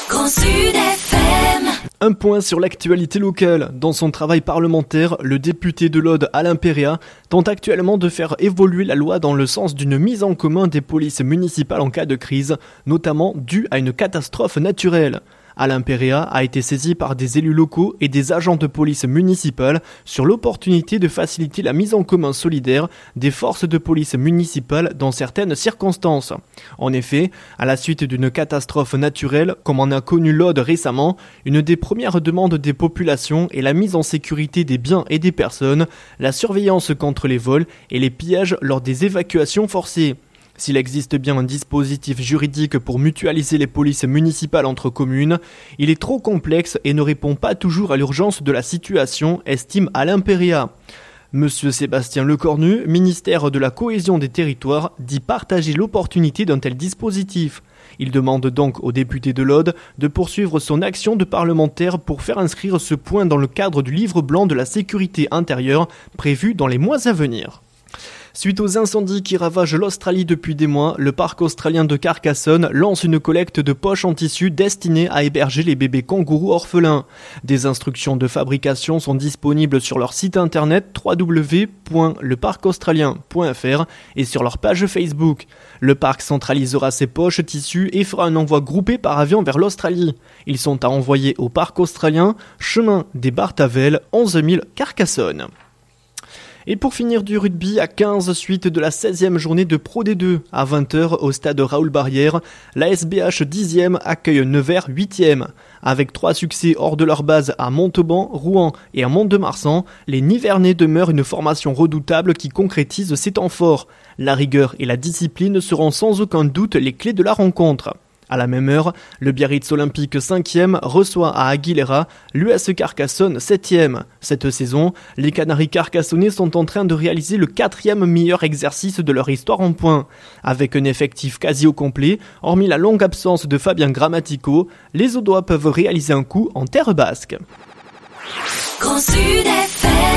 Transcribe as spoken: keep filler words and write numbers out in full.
Grand Sud F M. Un point sur l'actualité locale. Dans son travail parlementaire, le député de l'Aude, Alain Péréa, tente actuellement de faire évoluer la loi dans le sens d'une mise en commun des polices municipales en cas de crise, notamment due à une catastrophe naturelle. Alain Péréa a été saisi par des élus locaux et des agents de police municipale sur l'opportunité de faciliter la mise en commun solidaire des forces de police municipales dans certaines circonstances. En effet, à la suite d'une catastrophe naturelle, comme en a connu l'Aude récemment, une des premières demandes des populations est la mise en sécurité des biens et des personnes, la surveillance contre les vols et les pillages lors des évacuations forcées. S'il existe bien un dispositif juridique pour mutualiser les polices municipales entre communes, il est trop complexe et ne répond pas toujours à l'urgence de la situation, estime Alain Péréa. Monsieur Sébastien Lecornu, ministère de la Cohésion des Territoires, dit partager l'opportunité d'un tel dispositif. Il demande donc au député de l'Aude de poursuivre son action de parlementaire pour faire inscrire ce point dans le cadre du livre blanc de la sécurité intérieure prévu dans les mois à venir. Suite aux incendies qui ravagent l'Australie depuis des mois, le parc australien de Carcassonne lance une collecte de poches en tissu destinée à héberger les bébés kangourous orphelins. Des instructions de fabrication sont disponibles sur leur site internet w w w point le parc australien point f r et sur leur page Facebook. Le parc centralisera ces poches tissus et fera un envoi groupé par avion vers l'Australie. Ils sont à envoyer au parc australien, chemin des Bartavelles, onze mille Carcassonne. Et pour finir du rugby, à quinze suite de la seizième journée de Pro D deux, à vingt heures au stade Raoul Barrière, la S B H dixième accueille Nevers huitième. Avec trois succès hors de leur base à Montauban, Rouen et à Mont-de-Marsan, les Nivernais demeurent une formation redoutable qui concrétise ses temps forts. La rigueur et la discipline seront sans aucun doute les clés de la rencontre. À la même heure, le Biarritz Olympique cinquième reçoit à Aguilera l'U S Carcassonne septième. Cette saison, les Canaries carcassonnais sont en train de réaliser le quatrième meilleur exercice de leur histoire en points. Avec un effectif quasi au complet, hormis la longue absence de Fabien Grammatico, les Audois peuvent réaliser un coup en terre basque. Grand Sud F M.